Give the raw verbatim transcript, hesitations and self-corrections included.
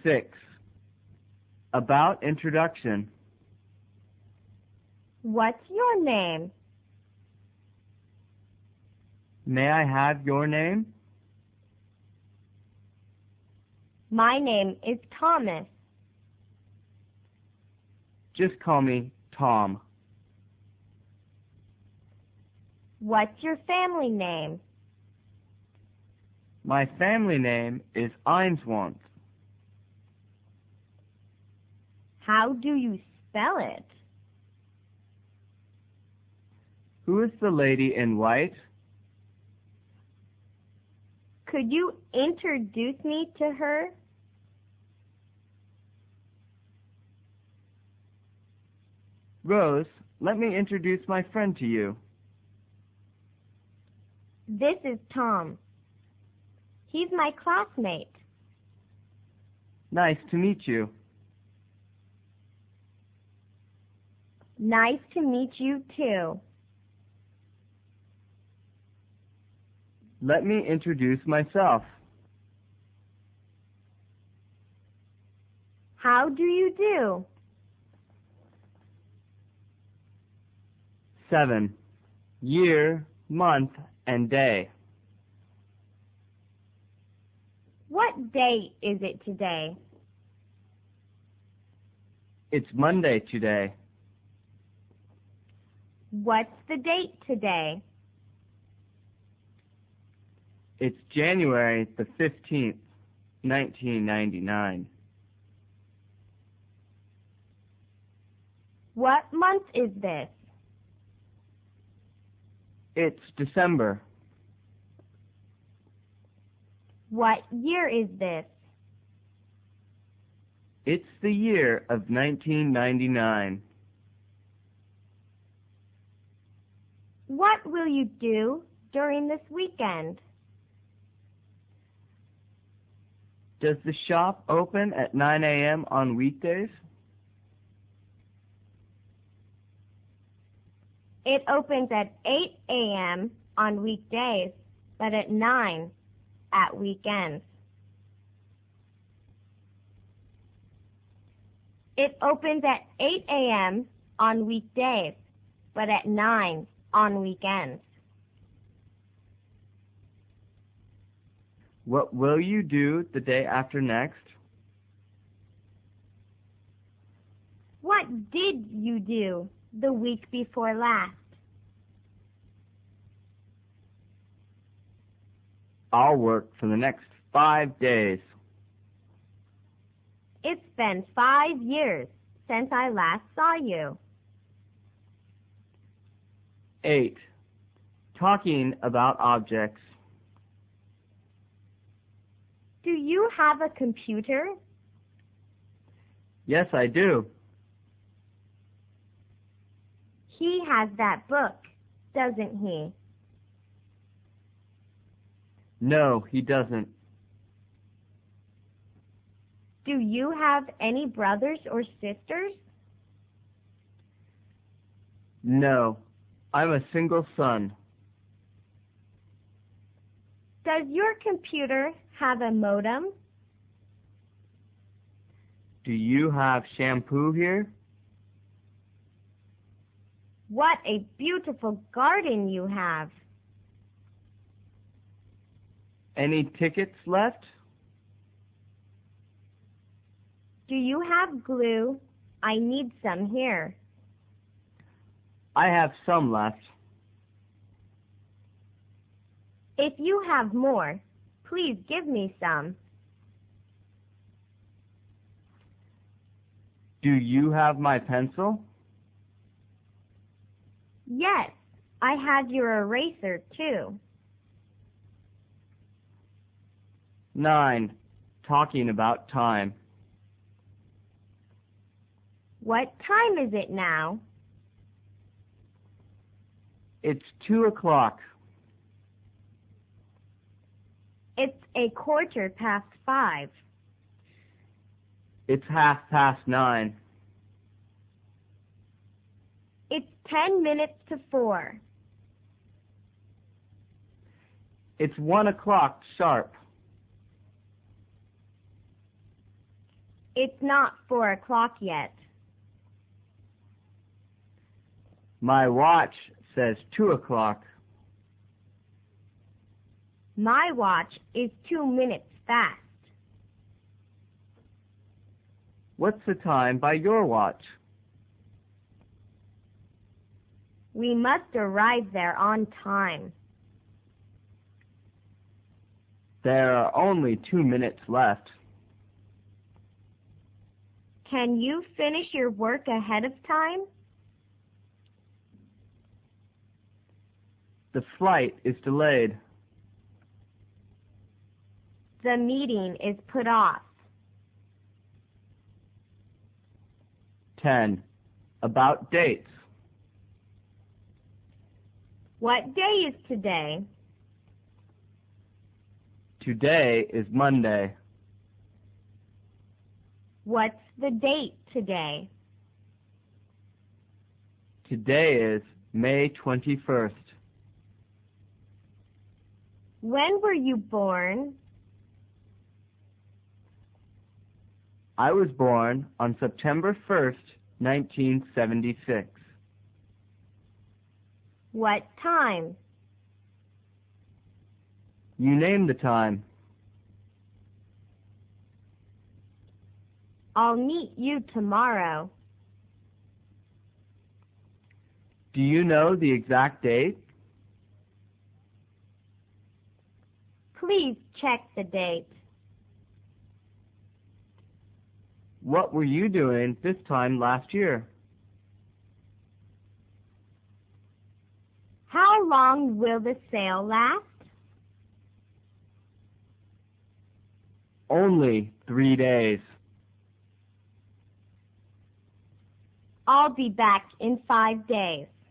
Six. About introduction. What's your name? May I have your name? My name is Thomas. Just call me Tom. What's your family name? My family name is Ainsworth. How do you spell it? Who is the lady in white? Could you introduce me to her? Rose, let me introduce my friend to you. This is Tom. He's my classmate. Nice to meet you. Nice to meet you too. Let me introduce myself. How do you do? Seven. Year, month, and day. What day is it today? It's Monday today. What's the date today? It's January the fifteenth, nineteen ninety-nine. What month is this? It's December. What year is this? It's the year of nineteen ninety-nine. What will you do during this weekend? Does the shop open at nine a.m. on weekdays? It opens at eight a.m. on weekdays, but at nine at weekends. It opens at eight a.m. on weekdays, but at nine on weekends. What will you do the day after next? What did you do the week before last? I'll work for the next five days. It's been five years since I last saw you. Eight. Talking about objects. Do you have a computer? Yes, I do. He has that book, doesn't he? No, he doesn't. Do you have any brothers or sisters? No, I'm a single son. Does your computer have a modem? Do you have shampoo here? What a beautiful garden you have. Any tickets left? Do you have glue? I need some here. I have some left. If you have more, please give me some. Do you have my pencil? Yes, I have your eraser too. Nine. Talking about time. What time is it now? It's two o'clock. It's a quarter past five. It's half past nine. It's ten minutes to four. It's one o'clock sharp. It's not four o'clock yet. My watch says two o'clock. My watch is two minutes fast. What's the time by your watch? We must arrive there on time. There are only two minutes left. Can you finish your work ahead of time? The flight is delayed. The meeting is put off. ten. About dates. What day is today? Today is Monday. What's the date today? Today is May twenty-first. When were you born? I was born on September first, nineteen seventy-six. What time? You name the time. I'll meet you tomorrow. Do you know the exact date? Please check the date. What were you doing this time last year? How long will the sale last? Only three days. I'll be back in five days.